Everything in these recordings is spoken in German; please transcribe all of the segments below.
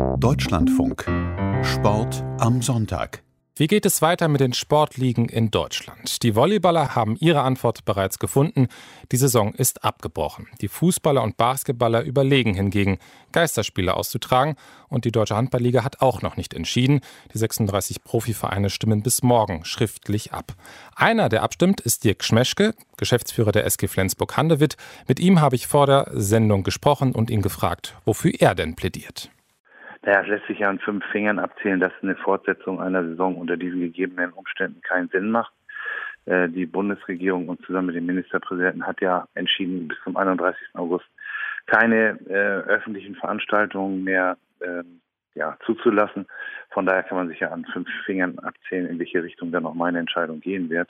Deutschlandfunk. Sport am Sonntag. Wie geht es weiter mit den Sportligen in Deutschland? Die Volleyballer haben ihre Antwort bereits gefunden. Die Saison ist abgebrochen. Die Fußballer und Basketballer überlegen hingegen, Geisterspiele auszutragen. Und die Deutsche Handballliga hat auch noch nicht entschieden. Die 36 Profivereine stimmen bis morgen schriftlich ab. Einer, der abstimmt, ist Dirk Schmeschke, Geschäftsführer der SG Flensburg-Handewitt. Mit ihm habe ich vor der Sendung gesprochen und ihn gefragt, wofür er denn plädiert. Naja, es lässt sich ja an 5 Fingern abzählen, dass eine Fortsetzung einer Saison unter diesen gegebenen Umständen keinen Sinn macht. Die Bundesregierung und zusammen mit dem Ministerpräsidenten hat ja entschieden, bis zum 31. August keine öffentlichen Veranstaltungen mehr zuzulassen. Von daher kann man sich ja an 5 Fingern abzählen, in welche Richtung dann auch meine Entscheidung gehen wird.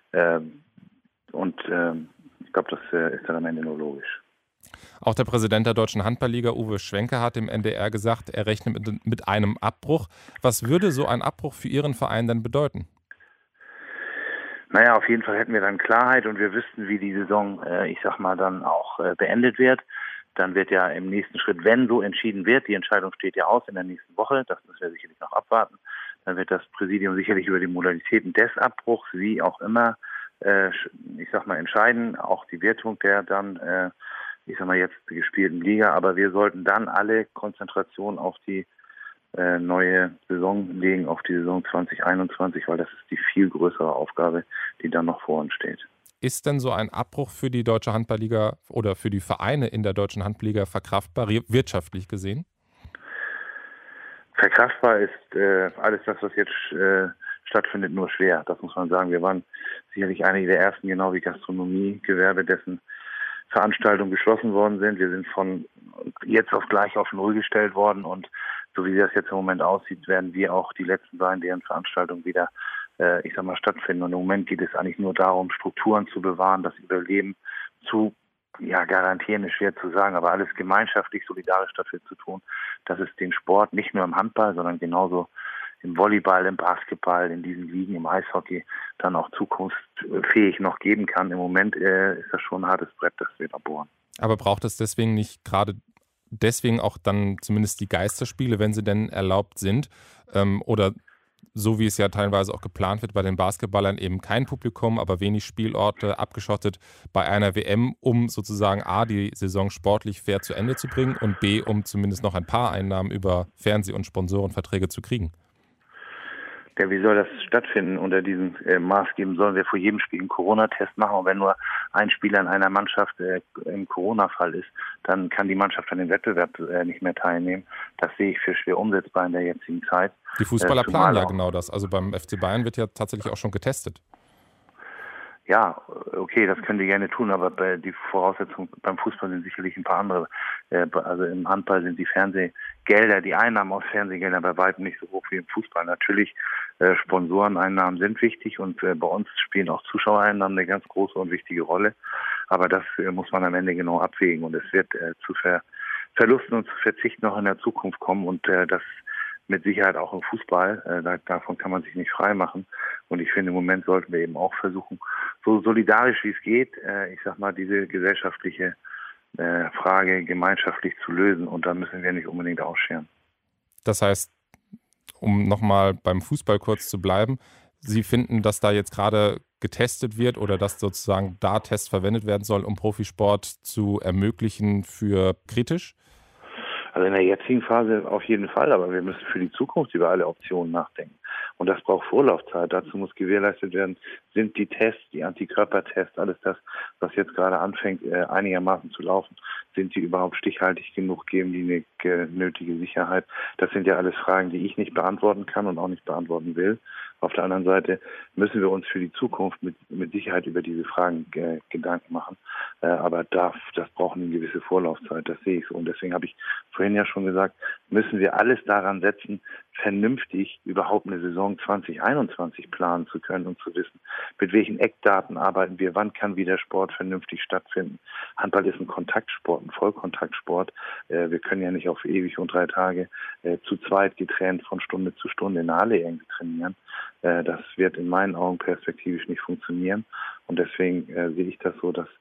Ich glaube, das ist dann am Ende nur logisch. Auch der Präsident der Deutschen Handballliga, Uwe Schwenke, hat dem NDR gesagt, er rechnet mit einem Abbruch. Was würde so ein Abbruch für Ihren Verein denn bedeuten? Naja, auf jeden Fall hätten wir dann Klarheit und wir wüssten, wie die Saison, dann auch beendet wird. Dann wird ja im nächsten Schritt, wenn so entschieden wird, die Entscheidung steht ja aus in der nächsten Woche, das müssen wir sicherlich noch abwarten, dann wird das Präsidium sicherlich über die Modalitäten des Abbruchs, wie auch immer, entscheiden. Auch die Wertung der dann jetzt gespielten Liga, aber wir sollten dann alle Konzentration auf die neue Saison legen, auf die Saison 2021, weil das ist die viel größere Aufgabe, die dann noch vor uns steht. Ist denn so ein Abbruch für die Deutsche Handballliga oder für die Vereine in der Deutschen Handballliga verkraftbar, wirtschaftlich gesehen? Verkraftbar ist alles das, was jetzt stattfindet, nur schwer. Das muss man sagen. Wir waren sicherlich einige der ersten, genau wie Gastronomiegewerbe, dessen Veranstaltungen geschlossen worden sind. Wir sind von jetzt auf gleich auf Null gestellt worden und so wie das jetzt im Moment aussieht, werden wir auch die Letzten sein, deren Veranstaltungen wieder, stattfinden. Und im Moment geht es eigentlich nur darum, Strukturen zu bewahren, das Überleben zu garantieren ist schwer zu sagen, aber alles gemeinschaftlich, solidarisch dafür zu tun, dass es den Sport nicht nur im Handball, sondern genauso im Volleyball, im Basketball, in diesen Ligen, im Eishockey dann auch zukunftsfähig noch geben kann. Im Moment ist das schon ein hartes Brett, das wir da bohren. Aber braucht es deswegen nicht gerade deswegen auch dann zumindest die Geisterspiele, wenn sie denn erlaubt sind? Oder so wie es ja teilweise auch geplant wird bei den Basketballern, eben kein Publikum, aber wenig Spielorte, abgeschottet bei einer WM, um sozusagen A, die Saison sportlich fair zu Ende zu bringen und B, um zumindest noch ein paar Einnahmen über Fernseh- und Sponsorenverträge zu kriegen. Ja, wie soll das stattfinden unter diesen Maßgaben? Sollen wir vor jedem Spiel einen Corona-Test machen? Und wenn nur ein Spieler in einer Mannschaft im Corona-Fall ist, dann kann die Mannschaft an dem Wettbewerb nicht mehr teilnehmen. Das sehe ich für schwer umsetzbar in der jetzigen Zeit. Die Fußballer planen ja genau das. Also beim FC Bayern wird ja tatsächlich auch schon getestet. Ja, okay, das können die gerne tun, aber die Voraussetzungen beim Fußball sind sicherlich ein paar andere. Also im Handball sind die Fernsehgelder, die Einnahmen aus Fernsehgeldern bei weitem nicht so hoch wie im Fußball. Natürlich, Sponsoreneinnahmen sind wichtig und bei uns spielen auch Zuschauereinnahmen eine ganz große und wichtige Rolle. Aber das muss man am Ende genau abwägen und es wird zu Verlusten und zu Verzichten noch in der Zukunft kommen und das mit Sicherheit auch im Fußball. Davon kann man sich nicht frei machen. Und ich finde, im Moment sollten wir eben auch versuchen, so solidarisch wie es geht, diese gesellschaftliche Frage gemeinschaftlich zu lösen. Und da müssen wir nicht unbedingt ausscheren. Das heißt, um nochmal beim Fußball kurz zu bleiben, Sie finden, dass da jetzt gerade getestet wird oder dass sozusagen da Tests verwendet werden sollen, um Profisport zu ermöglichen, für kritisch? Also in der jetzigen Phase auf jeden Fall, aber wir müssen für die Zukunft über alle Optionen nachdenken. Und das braucht Vorlaufzeit. Dazu muss gewährleistet werden, sind die Tests, die Antikörpertests, alles das, was jetzt gerade anfängt, einigermaßen zu laufen, sind die überhaupt stichhaltig genug, geben die eine nötige Sicherheit? Das sind ja alles Fragen, die ich nicht beantworten kann und auch nicht beantworten will. Auf der anderen Seite müssen wir uns für die Zukunft mit Sicherheit über diese Fragen Gedanken machen. Aber das braucht eine gewisse Vorlaufzeit, das sehe ich so. Und deswegen habe ich vorhin ja schon gesagt, müssen wir alles daran setzen, vernünftig überhaupt eine Saison 2021 planen zu können und zu wissen, mit welchen Eckdaten arbeiten wir, wann kann wieder Sport vernünftig stattfinden. Handball ist ein Kontaktsport, ein Vollkontaktsport. Wir können ja nicht auf ewig und 3 Tage zu zweit getrennt von Stunde zu Stunde in der Halle irgendwie trainieren. Das wird in meinen Augen perspektivisch nicht funktionieren. Und deswegen sehe ich das so, dass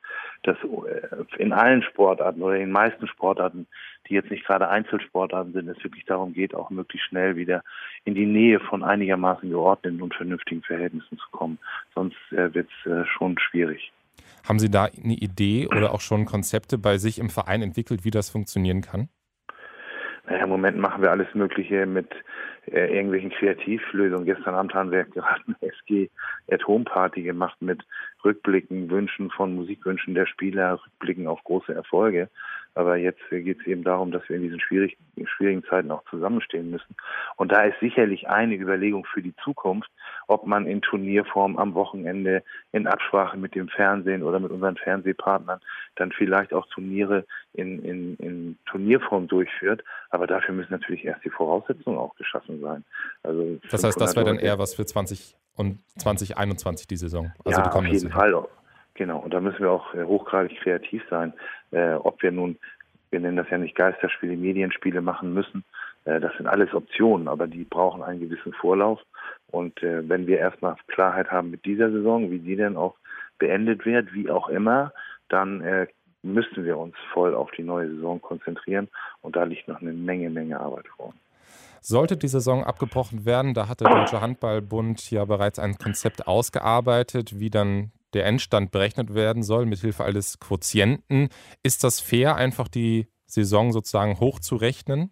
dass in allen Sportarten oder in den meisten Sportarten, die jetzt nicht gerade Einzelsportarten sind, es wirklich darum geht, auch möglichst schnell wieder in die Nähe von einigermaßen geordneten und vernünftigen Verhältnissen zu kommen. Sonst wird es schon schwierig. Haben Sie da eine Idee oder auch schon Konzepte bei sich im Verein entwickelt, wie das funktionieren kann? Naja, im Moment machen wir alles Mögliche mit irgendwelchen Kreativlösungen. Gestern Abend haben wir gerade eine SG-at-Home-Party gemacht mit Rückblicken, Wünschen von Musikwünschen der Spieler, Rückblicken auf große Erfolge. Aber jetzt geht es eben darum, dass wir in diesen schwierigen Zeiten auch zusammenstehen müssen. Und da ist sicherlich eine Überlegung für die Zukunft, ob man in Turnierform am Wochenende in Absprache mit dem Fernsehen oder mit unseren Fernsehpartnern dann vielleicht auch Turniere in Turnierform durchführt. Aber dafür müssen natürlich erst die Voraussetzungen auch geschaffen sein. Also das heißt, das wäre dann eher was für 2021 die Saison? Also ja, die auf jeden Fall. Genau, und da müssen wir auch hochgradig kreativ sein, ob wir nun, wir nennen das ja nicht Geisterspiele, Medienspiele machen müssen. Das sind alles Optionen, aber die brauchen einen gewissen Vorlauf. Und wenn wir erstmal Klarheit haben mit dieser Saison, wie die denn auch beendet wird, wie auch immer, dann müssen wir uns voll auf die neue Saison konzentrieren. Und da liegt noch eine Menge Arbeit vor uns. Sollte die Saison abgebrochen werden, da hat der Deutsche Handballbund ja bereits ein Konzept ausgearbeitet, wie dann der Endstand berechnet werden soll, mithilfe eines Quotienten. Ist das fair, einfach die Saison sozusagen hochzurechnen?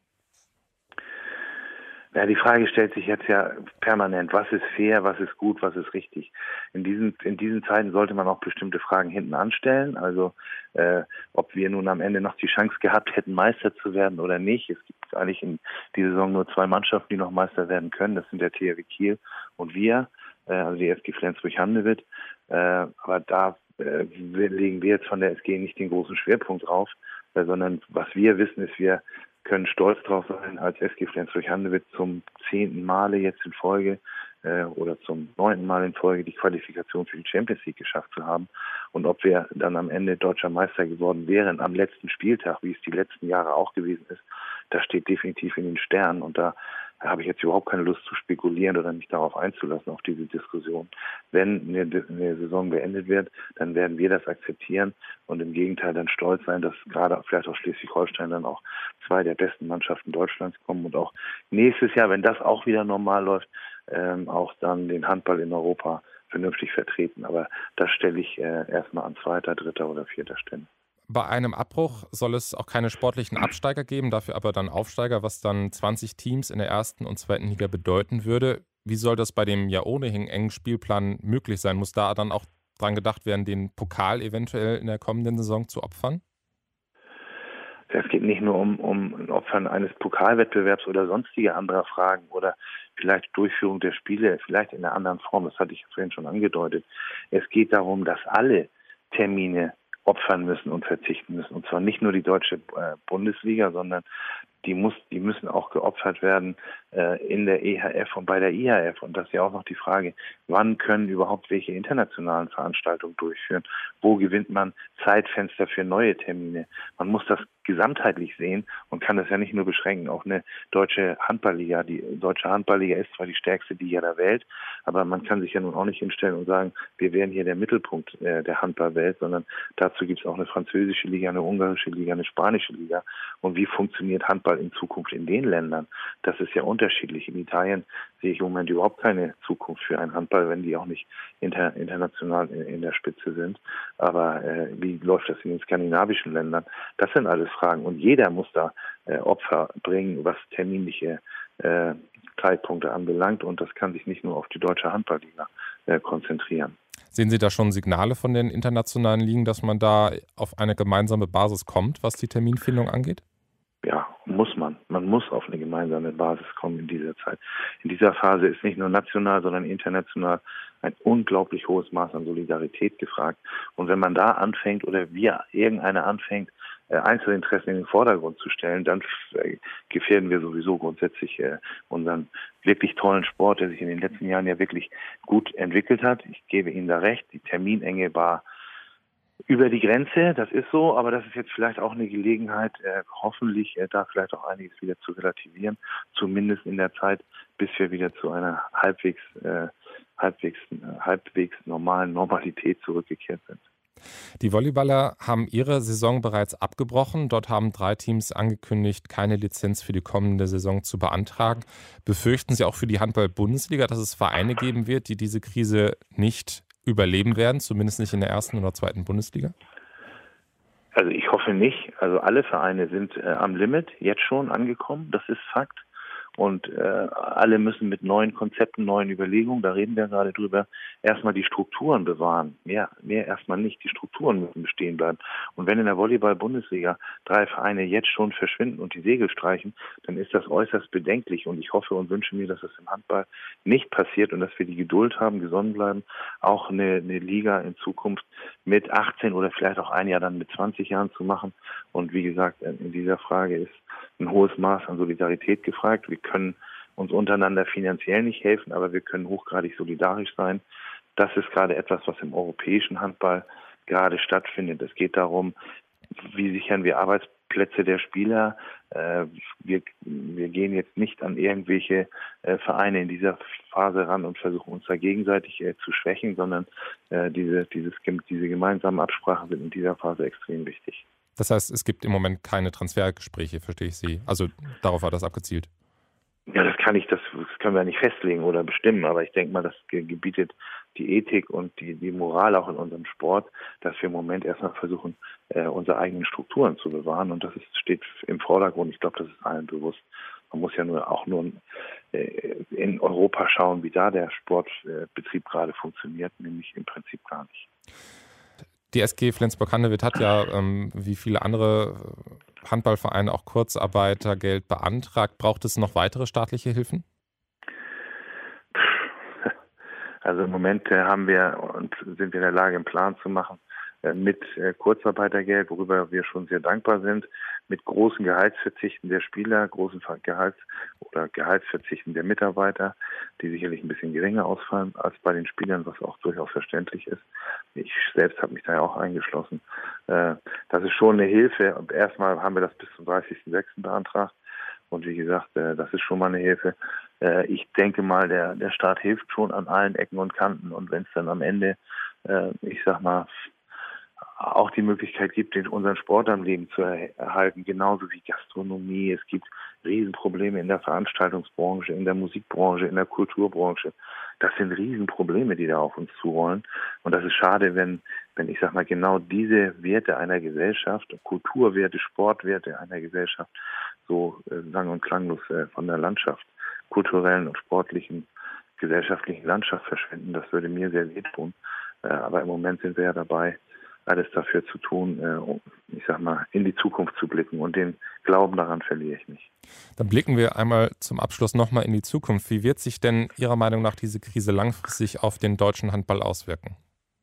Ja, die Frage stellt sich jetzt ja permanent. Was ist fair, was ist gut, was ist richtig? In diesen Zeiten sollte man auch bestimmte Fragen hinten anstellen. Also ob wir nun am Ende noch die Chance gehabt hätten, Meister zu werden oder nicht. Es gibt eigentlich in dieser Saison nur 2 Mannschaften, die noch Meister werden können. Das sind der THW Kiel und wir, also die SG Flensburg-Handewitt. Aber da legen wir jetzt von der SG nicht den großen Schwerpunkt drauf, sondern was wir wissen ist, wir können stolz drauf sein, als SG Flensburg-Handewitt zum 10. Male jetzt in Folge oder zum 9. Mal in Folge die Qualifikation für die Champions League geschafft zu haben. Und ob wir dann am Ende deutscher Meister geworden wären am letzten Spieltag, wie es die letzten Jahre auch gewesen ist, das steht definitiv in den Sternen. Und da habe ich jetzt überhaupt keine Lust zu spekulieren oder mich darauf einzulassen, auf diese Diskussion. Wenn eine Saison beendet wird, dann werden wir das akzeptieren und im Gegenteil dann stolz sein, dass gerade vielleicht aus Schleswig-Holstein dann auch 2 der besten Mannschaften Deutschlands kommen und auch nächstes Jahr, wenn das auch wieder normal läuft, auch dann den Handball in Europa vernünftig vertreten. Aber das stelle ich erstmal an 2., 3. oder 4. Stelle. Bei einem Abbruch soll es auch keine sportlichen Absteiger geben, dafür aber dann Aufsteiger, was dann 20 Teams in der 1. und 2. Liga bedeuten würde. Wie soll das bei dem ja ohnehin engen Spielplan möglich sein? Muss da dann auch dran gedacht werden, den Pokal eventuell in der kommenden Saison zu opfern? Es geht nicht nur um Opfern eines Pokalwettbewerbs oder sonstige anderer Fragen oder vielleicht Durchführung der Spiele, vielleicht in einer anderen Form. Das hatte ich vorhin schon angedeutet. Es geht darum, dass alle Termine opfern müssen und verzichten müssen. Und zwar nicht nur die deutsche Bundesliga, sondern die müssen auch geopfert werden in der EHF und bei der IHF. Und das ist ja auch noch die Frage, wann können überhaupt welche internationalen Veranstaltungen durchführen? Wo gewinnt man Zeitfenster für neue Termine? Man muss das gesamtheitlich sehen und kann das ja nicht nur beschränken auf eine deutsche Handballliga. Die deutsche Handballliga ist zwar die stärkste Liga der Welt, aber man kann sich ja nun auch nicht hinstellen und sagen, wir wären hier der Mittelpunkt der Handballwelt, sondern dazu gibt es auch eine französische Liga, eine ungarische Liga, eine spanische Liga. Und wie funktioniert Handball in Zukunft in den Ländern? Das ist ja unterschiedlich. In Italien sehe ich im Moment überhaupt keine Zukunft für einen Handball, wenn die auch nicht international in der Spitze sind. Aber wie läuft das in den skandinavischen Ländern? Das sind alles Fragen. Und jeder muss da Opfer bringen, was terminliche Zeitpunkte anbelangt. Und das kann sich nicht nur auf die deutsche Handballliga konzentrieren. Sehen Sie da schon Signale von den internationalen Ligen, dass man da auf eine gemeinsame Basis kommt, was die Terminfindung angeht? Ja, muss man. Man muss auf eine gemeinsame Basis kommen in dieser Zeit. In dieser Phase ist nicht nur national, sondern international ein unglaublich hohes Maß an Solidarität gefragt. Und wenn man da anfängt oder irgendeiner anfängt, Einzelinteressen in den Vordergrund zu stellen, dann gefährden wir sowieso grundsätzlich unseren wirklich tollen Sport, der sich in den letzten Jahren ja wirklich gut entwickelt hat. Ich gebe Ihnen da recht, die Terminenge war über die Grenze, das ist so, aber das ist jetzt vielleicht auch eine Gelegenheit, hoffentlich da vielleicht auch einiges wieder zu relativieren, zumindest in der Zeit, bis wir wieder zu einer halbwegs normalen Normalität zurückgekehrt sind. Die Volleyballer haben ihre Saison bereits abgebrochen. Dort haben 3 Teams angekündigt, keine Lizenz für die kommende Saison zu beantragen. Befürchten Sie auch für die Handball-Bundesliga, dass es Vereine geben wird, die diese Krise nicht überleben werden, zumindest nicht in der ersten oder zweiten Bundesliga? Also ich hoffe nicht. Also alle Vereine sind am Limit jetzt schon angekommen, das ist Fakt. Und alle müssen mit neuen Konzepten, neuen Überlegungen, da reden wir gerade drüber, erstmal die Strukturen bewahren. Mehr erstmal nicht. Die Strukturen müssen bestehen bleiben. Und wenn in der Volleyball-Bundesliga 3 Vereine jetzt schon verschwinden und die Segel streichen, dann ist das äußerst bedenklich. Und ich hoffe und wünsche mir, dass das im Handball nicht passiert und dass wir die Geduld haben, gesonnen bleiben, auch eine Liga in Zukunft mit 18 oder vielleicht auch ein Jahr dann mit 20 Jahren zu machen. Und wie gesagt, in dieser Frage ist ein hohes Maß an Solidarität gefragt. Wir können uns untereinander finanziell nicht helfen, aber wir können hochgradig solidarisch sein. Das ist gerade etwas, was im europäischen Handball gerade stattfindet. Es geht darum, wie sichern wir Arbeitsplätze der Spieler. Wir gehen jetzt nicht an irgendwelche Vereine in dieser Phase ran und versuchen uns da gegenseitig zu schwächen, sondern diese gemeinsamen Absprachen sind in dieser Phase extrem wichtig. Das heißt, es gibt im Moment keine Transfergespräche, verstehe ich Sie. Also darauf war das abgezielt. Ja, das können wir nicht festlegen oder bestimmen, aber ich denke mal, das gebietet die Ethik und die Moral auch in unserem Sport, dass wir im Moment erstmal versuchen, unsere eigenen Strukturen zu bewahren, und das steht im Vordergrund. Ich glaube, das ist allen bewusst. Man muss ja nur in Europa schauen, wie da der Sportbetrieb gerade funktioniert, nämlich im Prinzip gar nicht. Die SG Flensburg-Handewitt hat ja, wie viele andere Handballvereine, auch Kurzarbeitergeld beantragt. Braucht es noch weitere staatliche Hilfen? Also im Moment sind wir in der Lage, einen Plan zu machen mit Kurzarbeitergeld, worüber wir schon sehr dankbar sind, mit großen Gehaltsverzichten der Spieler, großen Gehaltsverzichten der Mitarbeiter, die sicherlich ein bisschen geringer ausfallen als bei den Spielern, was auch durchaus verständlich ist. Ich selbst habe mich da ja auch eingeschlossen. Das ist schon eine Hilfe. Erstmal haben wir das bis zum 30.06. beantragt. Und wie gesagt, das ist schon mal eine Hilfe. Ich denke mal, der Staat hilft schon an allen Ecken und Kanten. Und wenn es dann am Ende, auch die Möglichkeit gibt, unseren Sport am Leben zu erhalten, genauso wie Gastronomie. Es gibt Riesenprobleme in der Veranstaltungsbranche, in der Musikbranche, in der Kulturbranche. Das sind Riesenprobleme, die da auf uns zurollen. Und das ist schade, wenn genau diese Werte einer Gesellschaft, Kulturwerte, Sportwerte einer Gesellschaft so sang- und klanglos von der Landschaft, kulturellen und sportlichen, gesellschaftlichen Landschaft verschwinden. Das würde mir sehr wehtun. Aber im Moment sind wir ja dabei, alles dafür zu tun, in die Zukunft zu blicken. Und den Glauben daran verliere ich nicht. Dann blicken wir einmal zum Abschluss nochmal in die Zukunft. Wie wird sich denn Ihrer Meinung nach diese Krise langfristig auf den deutschen Handball auswirken?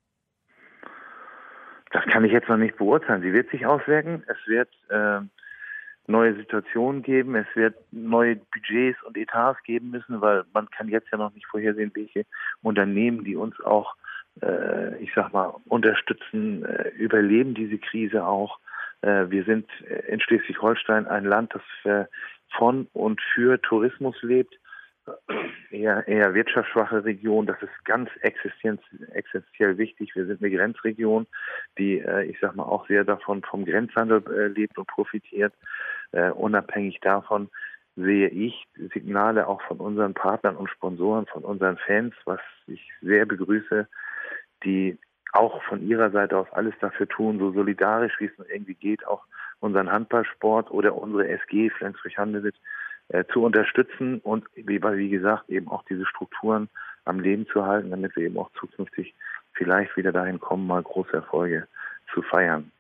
Das kann ich jetzt noch nicht beurteilen. Sie wird sich auswirken. Es wird neue Situationen geben. Es wird neue Budgets und Etats geben müssen, weil man kann jetzt ja noch nicht vorhersehen, welche Unternehmen, die uns auch unterstützen, überleben diese Krise auch. Wir sind in Schleswig-Holstein ein Land, das von und für Tourismus lebt. Eher wirtschaftsschwache Region, das ist ganz existenziell wichtig. Wir sind eine Grenzregion, die, auch sehr davon vom Grenzhandel lebt und profitiert. Unabhängig davon sehe ich Signale auch von unseren Partnern und Sponsoren, von unseren Fans, was ich sehr begrüße, die auch von ihrer Seite aus alles dafür tun, so solidarisch wie es nur irgendwie geht, auch unseren Handballsport oder unsere SG Flensburg-Handewitt zu unterstützen und wie gesagt eben auch diese Strukturen am Leben zu halten, damit wir eben auch zukünftig vielleicht wieder dahin kommen, mal große Erfolge zu feiern.